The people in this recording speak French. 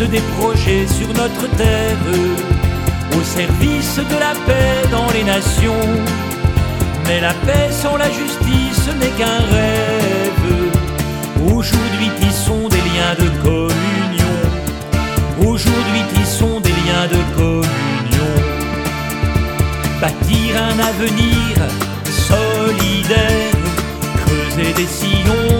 des projets sur notre terre, au service de la paix dans les nations. Mais la paix sans la justice n'est qu'un rêve. Aujourd'hui tissons des liens de communion. Aujourd'hui tissons des liens de communion. Bâtir un avenir solidaire, creuser des sillons